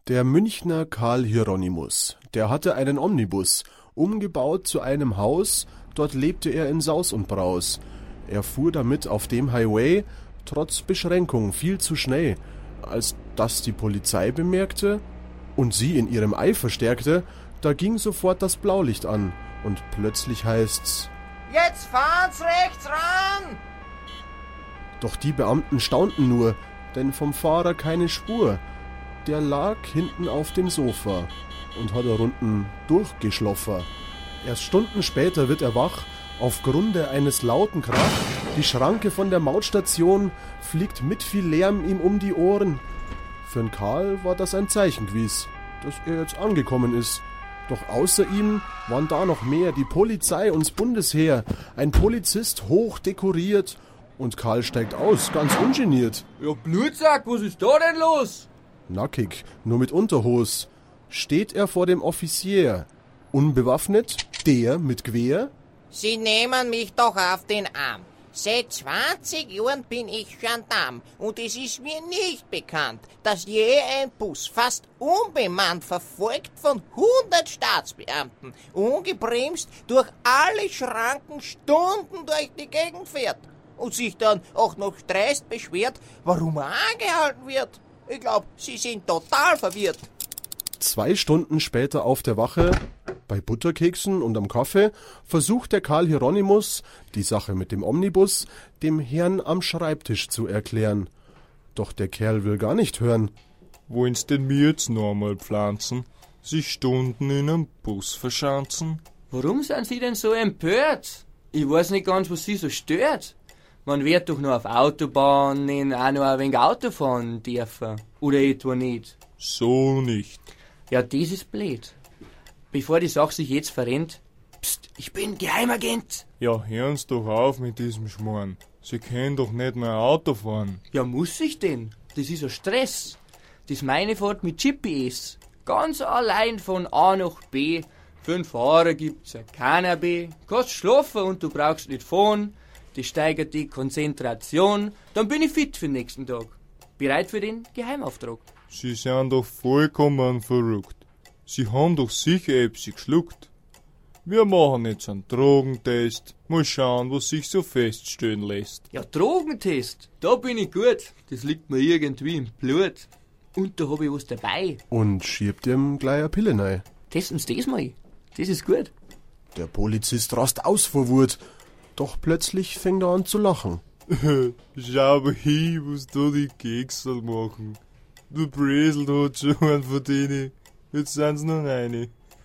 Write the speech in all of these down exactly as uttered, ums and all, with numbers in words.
Der Münchner Karl Hieronymus, der hatte einen Omnibus, umgebaut zu einem Haus, dort lebte er in Saus und Braus. Er fuhr damit auf dem Highway, trotz Beschränkung, viel zu schnell. Als das die Polizei bemerkte und sie in ihrem Eifer stärkte, da ging sofort das Blaulicht an und plötzlich heißt's: Jetzt fahren's rechts ran! Doch die Beamten staunten nur, denn vom Fahrer keine Spur. Der lag hinten auf dem Sofa und hat er runden durchgeschloffen. Erst Stunden später wird er wach, aufgrunde eines lauten Krach. Die Schranke von der Mautstation fliegt mit viel Lärm ihm um die Ohren. Für den Karl war das ein Zeichen gewiss, dass er jetzt angekommen ist. Doch außer ihm waren da noch mehr, die Polizei und das Bundesheer, ein Polizist hoch dekoriert. Und Karl steigt aus, ganz ungeniert. Ja, Blutsack, was ist da denn los? Nackig, nur mit Unterhose, steht er vor dem Offizier. Unbewaffnet, der mit Gewehr. Sie nehmen mich doch auf den Arm. Seit zwanzig Jahren bin ich Gendarm und es ist mir nicht bekannt, dass je ein Bus fast unbemannt verfolgt von hundert Staatsbeamten ungebremst durch alle Schranken Stunden durch die Gegend fährt und sich dann auch noch dreist beschwert, warum er angehalten wird. Ich glaube, Sie sind total verwirrt. Zwei Stunden später auf der Wache, bei Butterkeksen und am Kaffee, versucht der Karl Hieronymus, die Sache mit dem Omnibus, dem Herrn am Schreibtisch zu erklären. Doch der Kerl will gar nicht hören. Wollen's denn mir jetzt noch einmal pflanzen? Sich Stunden in einem Bus verschanzen? Warum sind Sie denn so empört? Ich weiß nicht ganz, was Sie so stört. Man wird doch nur auf Autobahnen auch noch ein wenig Auto fahren dürfen. Oder etwa nicht? So nicht. Ja, das ist blöd. Bevor die Sache sich jetzt verrennt, pst, ich bin Geheimagent. Ja, hören's doch auf mit diesem Schmarrn. Sie können doch nicht mehr Auto fahren. Ja, muss ich denn? Das ist ein Stress. Das meine Fahrt mit G P S. Ganz allein von A nach B. Für den Fahrer gibt's ein Cannabis. Kannst schlafen und du brauchst nicht fahren. Das steigert die Konzentration. Dann bin ich fit für den nächsten Tag. Bereit für den Geheimauftrag. Sie sind doch vollkommen verrückt. Sie haben doch sicher etwas geschluckt. Wir machen jetzt einen Drogentest. Mal schauen, was sich so feststellen lässt. Ja, Drogentest, da bin ich gut. Das liegt mir irgendwie im Blut. Und da hab ich was dabei. Und schiebt ihm gleich eine Pille rein. Testen Sie das mal. Das ist gut. Der Polizist rast aus vor Wut. Doch plötzlich fängt er an zu lachen. Schau mal hin, was da die Kekse machen. Der Bresel hat schon einen von denen. Jetzt sind's noch eine.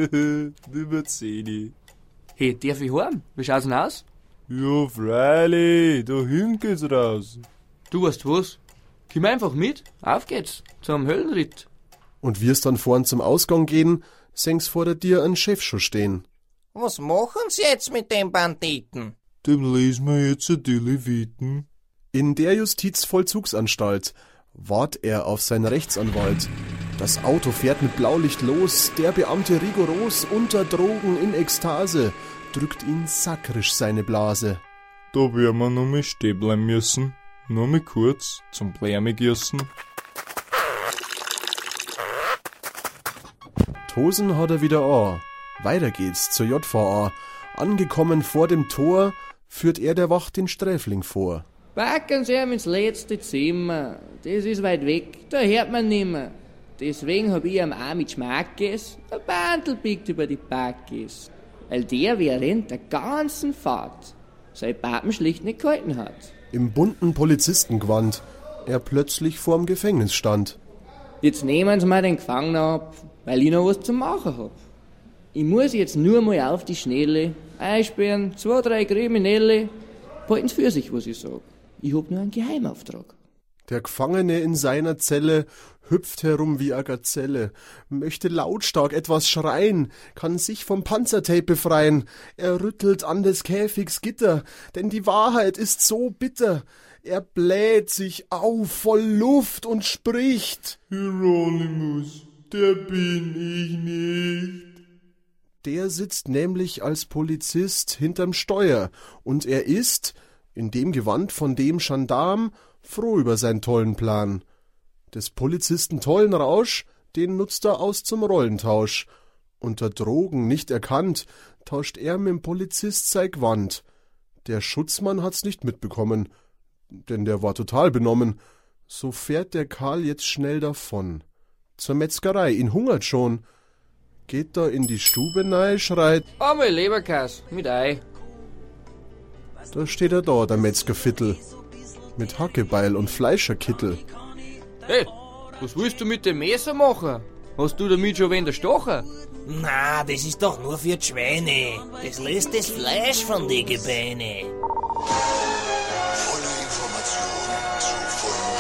Über zehn. Hey, darf ich heim? Wie schaut's denn aus? Ja, freilich. Da hinten geht's raus. Du weißt was? Komm einfach mit. Auf geht's. Zum Höllenritt. Und wie es dann vorn zum Ausgang gehen, sehen's vor der Tür einen Chef schon stehen. Was machen Sie jetzt mit dem Banditen? Dem lesen wir jetzt die Leviten. In der Justizvollzugsanstalt wart er auf seinen Rechtsanwalt. Das Auto fährt mit Blaulicht los, der Beamte rigoros unter Drogen in Ekstase, drückt ihn sakrisch seine Blase. Da werden wir noch mal stehen bleiben müssen, nur mal kurz zum Blärme gießen. Tosen hat er wieder an. Weiter geht's zur J V A. Angekommen vor dem Tor, führt er der Wacht den Sträfling vor. Packen Sie ihm ins letzte Zimmer. Das ist weit weg, da hört man nimmer. Deswegen hab ich ihm auch mit Schmackes ein Bandel biegt über die Backes. Weil der während der ganzen Fahrt sein Papen schlicht nicht gehalten hat. Im bunten Polizistengewand er plötzlich vorm Gefängnis stand. Jetzt nehmen Sie mir den Gefangenen ab, weil ich noch was zu machen hab. Ich muss jetzt nur mal auf die Schnelle einsperren, zwei, drei Kriminelle. Halten's für sich, was ich sag. Ich hab nur einen Geheimauftrag. Der Gefangene in seiner Zelle hüpft herum wie eine Gazelle, möchte lautstark etwas schreien, kann sich vom Panzertape befreien. Er rüttelt an des Käfigs Gitter, denn die Wahrheit ist so bitter. Er bläht sich auf voll Luft und spricht: Hieronymus, der bin ich nicht. Der sitzt nämlich als Polizist hinterm Steuer und er ist, in dem Gewand von dem Gendarm, froh über seinen tollen Plan. Des Polizisten tollen Rausch den nutzt er aus zum Rollentausch. Unter Drogen nicht erkannt, tauscht er mit'm Polizist sei Gewand. Der Schutzmann hat's nicht mitbekommen, denn der war total benommen. So fährt der Karl jetzt schnell davon. Zur Metzgerei, ihn hungert schon. Geht da in die Stube nei, schreit: Einmal Leberkäs mit Ei. Da steht er da, der Metzgerviertel, mit Hackebeil und Fleischerkittel. Hey, was willst du mit dem Messer machen? Hast du damit schon wen erstochen? Na, das ist doch nur für die Schweine. Das lässt das Fleisch von den Gebeine. Volle Information zu vollen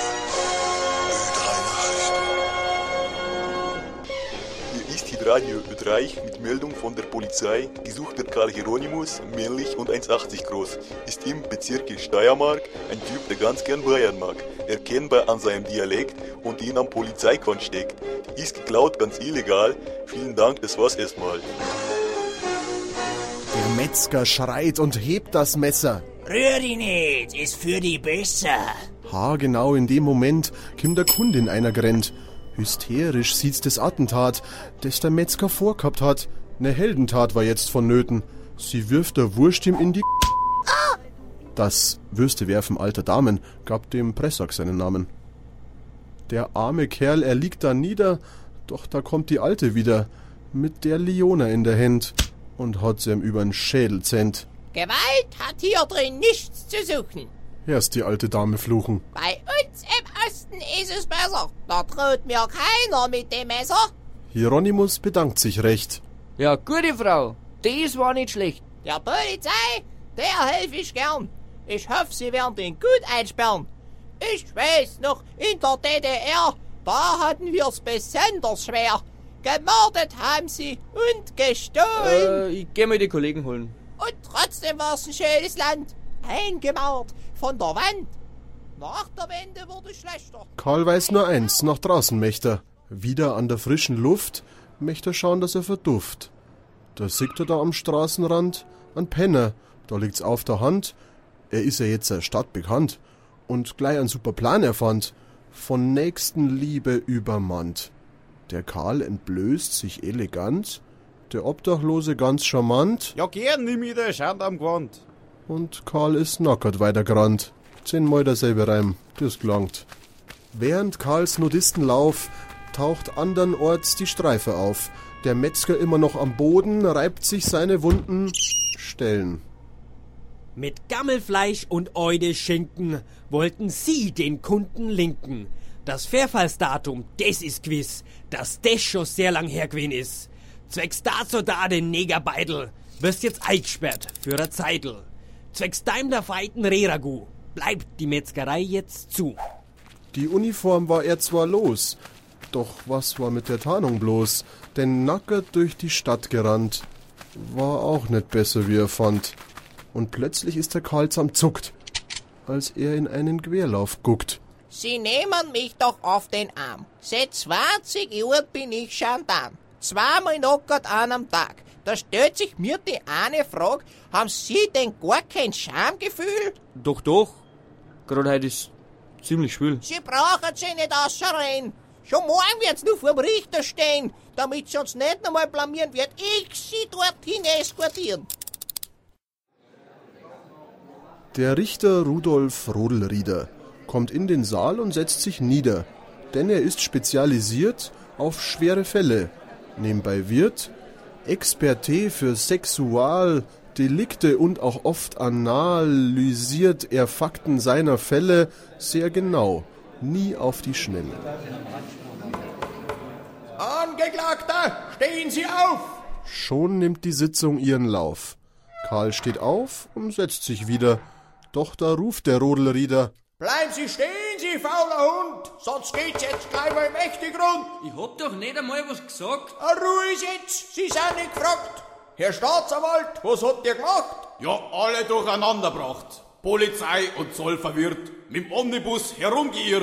Stunden. Ö drei Nachrichten. Hier ist Hitradio Ö drei mit Meldung von der Polizei. Gesuchter Karl Hieronymus, männlich und eins achtzig groß. Ist im Bezirk Steiermark ein Typ, der ganz gern Bayern mag. Erkennbar an seinem Dialekt und ihn am Polizeikorn steckt. Ist geklaut, ganz illegal. Vielen Dank, das war's erstmal. Der Metzger schreit und hebt das Messer. Rühr dich nicht, ist für die besser. Ha, genau in dem Moment kommt der Kundin einer gerannt. Hysterisch sieht's das Attentat, das der Metzger vorgehabt hat. Ne Heldentat war jetzt vonnöten. Sie wirft der Wurst ihm in die Das Würstewerfen alter Damen gab dem Pressack seinen Namen. Der arme Kerl, er liegt da nieder, doch da kommt die Alte wieder, mit der Liona in der Hand und hat sie ihm übern Schädel zent. Gewalt hat hier drin nichts zu suchen. Erst die alte Dame fluchen. Bei uns im Osten ist es besser. Da droht mir keiner mit dem Messer. Hieronymus bedankt sich recht. Ja, gute Frau, das war nicht schlecht. Der Polizei, der helfe ich gern. Ich hoffe, Sie werden den gut einsperren. Ich weiß noch, in der D D R, da hatten wir's besonders schwer. Gemordet haben sie und gestohlen. Äh, ich geh mal die Kollegen holen. Und trotzdem war's ein schönes Land. Eingemauert von der Wand. Nach der Wende wurde es schlechter. Karl weiß nur eins, nach draußen möchte er. Wieder an der frischen Luft möchte er schauen, dass er verduft. Da sieht er da am Straßenrand ein Penner, da liegt's auf der Hand. Er ist ja jetzt der Stadt bekannt und gleich einen super Plan erfand, von Nächstenliebe übermannt. Der Karl entblößt sich elegant, der Obdachlose ganz charmant. Ja, gern nimm ich den Schand am Gewand. Und Karl ist nackert weitergerannt. Zehnmal derselbe Reim, das gelangt. Während Karls Nudistenlauf taucht andernorts die Streife auf. Der Metzger immer noch am Boden, reibt sich seine Wunden Stellen. Mit Gammelfleisch und Eude Schinken wollten sie den Kunden linken. Das Verfallsdatum, das ist gewiss, dass das schon sehr lang her gewesen ist. Zwecks dazu da den Negerbeidel, wirst jetzt eingesperrt für eine Zeitl. Zwecks deinem der feiten Rehragu bleibt die Metzgerei jetzt zu. Die Uniform war er zwar los, doch was war mit der Tarnung bloß? Denn nackert durch die Stadt gerannt, war auch nicht besser, wie er fand. Und plötzlich ist der Karl zuckt, als er in einen Querlauf guckt. Sie nehmen mich doch auf den Arm. Seit zwanzig Jahren bin ich Gendarm. Zweimal nackert an am Tag. Da stellt sich mir die eine Frage, haben Sie denn gar kein Schamgefühl? Doch, doch. Gerade heute ist ziemlich schwül. Sie brauchen sich nicht ausschreien. Schon morgen wird's nur vor dem Richter stehen, damit Sie uns nicht einmal blamieren, wird ich Sie dorthin eskortieren. Der Richter Rudolf Rodelrieder kommt in den Saal und setzt sich nieder, denn er ist spezialisiert auf schwere Fälle. Nebenbei wird Experté für Sexualdelikte und auch oft analysiert er Fakten seiner Fälle sehr genau, nie auf die Schnelle. Angeklagter, stehen Sie auf! Schon nimmt die Sitzung ihren Lauf. Karl steht auf und setzt sich wieder. Doch da ruft der Rodelrieder: Bleiben Sie stehen, Sie fauler Hund, sonst geht's jetzt gleich mal mächtig rund. Ich hab doch nicht einmal was gesagt. Ruhe jetzt, Sie sind nicht gefragt. Herr Staatsanwalt, was habt ihr gemacht? Ja, alle durcheinander gebracht. Polizei und Zoll verwirrt, mit dem Omnibus herumgeirrt.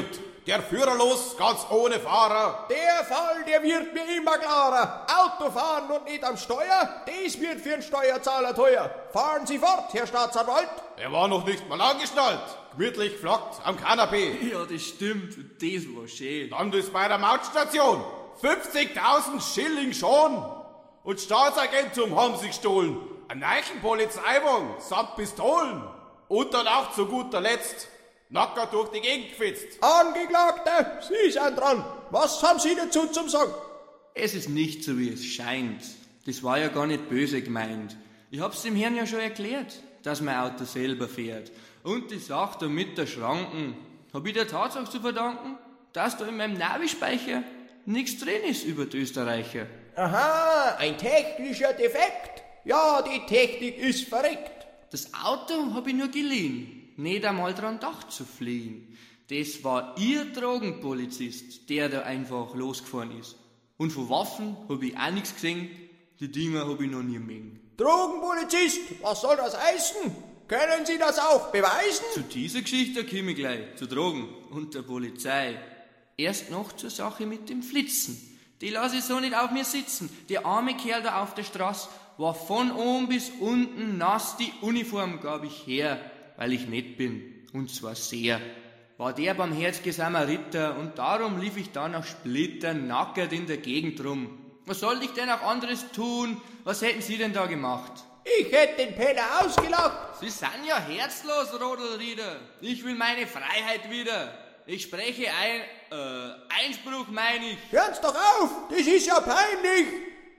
Der führerlos, ganz ohne Fahrer. Der Fall, der wird mir immer klarer. Autofahren und nicht am Steuer, das wird für einen Steuerzahler teuer. Fahren Sie fort, Herr Staatsanwalt. Er war noch nicht mal angeschnallt. Gemütlich flockt am Kanapee. Ja, das stimmt. Das war schön. Dann bis bei der Mautstation. fünfzigtausend Schilling schon. Und Staatsagentum haben sie gestohlen. Ein neuen Polizeiwagen samt Pistolen. Und dann auch zu guter Letzt nacker durch die Gegend gefitzt. Angeklagte, Sie sind dran. Was haben Sie dazu zum Sagen? Es ist nicht so, wie es scheint. Das war ja gar nicht böse gemeint. Ich hab's dem Herrn ja schon erklärt, dass mein Auto selber fährt. Und die Sache da mit der Schranken hab ich der Tatsache zu verdanken, dass da in meinem Navi-Speicher nichts drin ist über die Österreicher. Aha, ein technischer Defekt. Ja, die Technik ist verreckt. Das Auto hab ich nur geliehen, nicht einmal dran gedacht zu fliehen. Das war Ihr Drogenpolizist, der da einfach losgefahren ist. Und von Waffen hab ich auch nichts gesehen, die Dinger hab ich noch nie mengen. Drogenpolizist, was soll das heißen? Können Sie das auch beweisen? Zu dieser Geschichte komme ich gleich, zu Drogen und der Polizei. Erst noch zur Sache mit dem Flitzen. Die lasse ich so nicht auf mir sitzen. Der arme Kerl da auf der Straße war von oben bis unten nass, die Uniform gab ich her, weil ich nett bin, und zwar sehr. War der barmherzige Samariter und darum lief ich da nach Splittern nackert in der Gegend rum. Was soll ich denn auch anderes tun? Was hätten Sie denn da gemacht? Ich hätte den Penner ausgelacht. Sie sind ja herzlos, Rodelrieder. Ich will meine Freiheit wieder. Ich spreche ein, äh, Einspruch meine ich. Hört's doch auf, das ist ja peinlich.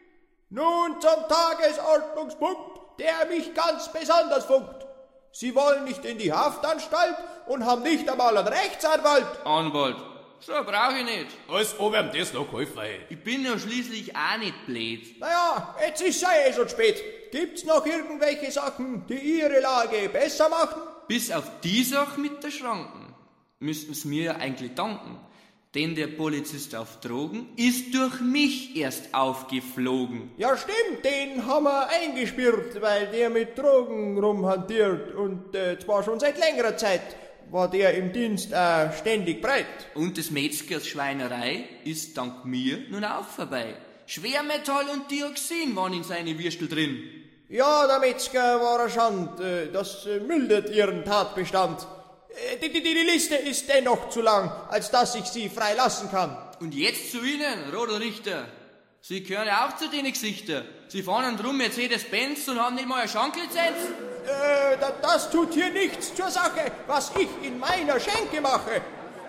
Nun zum Tagesordnungspunkt, der mich ganz besonders funkt. Sie wollen nicht in die Haftanstalt und haben nicht einmal einen Rechtsanwalt. Anwalt, so brauche ich nicht. Als ob ihm das noch geholfen hätte. Ich bin ja schließlich auch nicht blöd. Naja, jetzt ist ja eh schon spät. Gibt's noch irgendwelche Sachen, die Ihre Lage besser machen? Bis auf die Sache mit der Schranken müssten Sie mir ja eigentlich danken. Denn der Polizist auf Drogen ist durch mich erst aufgeflogen. Ja stimmt, den haben wir eingesperrt, weil der mit Drogen rumhantiert. Und äh, zwar schon seit längerer Zeit war der im Dienst äh, ständig breit. Und des Metzgers Schweinerei ist dank mir nun auch vorbei. Schwermetall und Dioxin waren in seine Würstel drin. Ja, der Metzger war ein Schand. Äh, das äh, mildert Ihren Tatbestand. Die, die, die Liste ist dennoch zu lang, als dass ich sie frei lassen kann. Und jetzt zu Ihnen, Rodelrichter. Sie gehören ja auch zu den Gesichter. Sie fahren drum Mercedes-Benz und haben nicht mal eine Schanklizenz. Äh, da, das tut hier nichts zur Sache, was ich in meiner Schenke mache.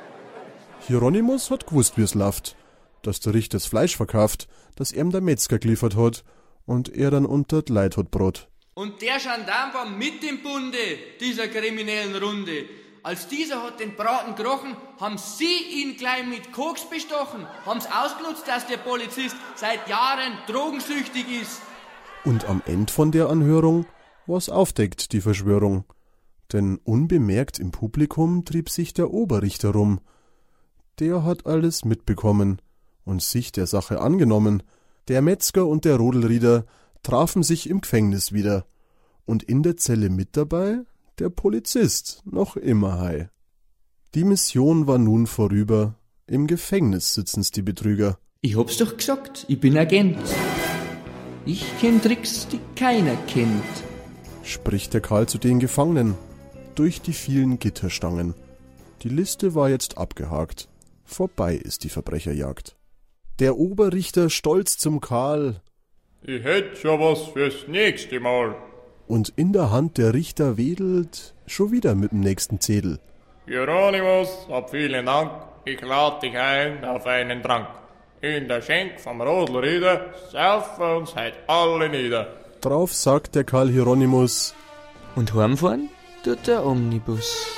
Hieronymus hat gewusst, wie's läuft. Dass der Richter das Fleisch verkauft, das ihm der Metzger geliefert hat und er dann unter d Leid hat brot. Und der Gendarm war mit im Bunde dieser kriminellen Runde. Als dieser hat den Braten gerochen, haben sie ihn gleich mit Koks bestochen, haben's ausgenutzt, dass der Polizist seit Jahren drogensüchtig ist. Und am Ende von der Anhörung war's aufdeckt, die Verschwörung. Denn unbemerkt im Publikum trieb sich der Oberrichter rum. Der hat alles mitbekommen und sich der Sache angenommen. Der Metzger und der Rodelrieder trafen sich im Gefängnis wieder. Und in der Zelle mit dabei der Polizist, noch immer high. Die Mission war nun vorüber, im Gefängnis sitzen's die Betrüger. Ich hab's doch gesagt, ich bin Agent. Ich kenn Tricks, die keiner kennt. Spricht der Karl zu den Gefangenen, durch die vielen Gitterstangen. Die Liste war jetzt abgehakt, vorbei ist die Verbrecherjagd. Der Oberrichter stolz zum Karl. Ich hätt schon was fürs nächste Mal. Und in der Hand der Richter wedelt, schon wieder mit dem nächsten Zedel. Hieronymus, hab vielen Dank, ich lad dich ein auf einen Trank. In der Schenk vom Rodelrieder saufen wir uns heut alle nieder. Drauf sagt der Karl Hieronymus. Und heimfahren tut der Omnibus.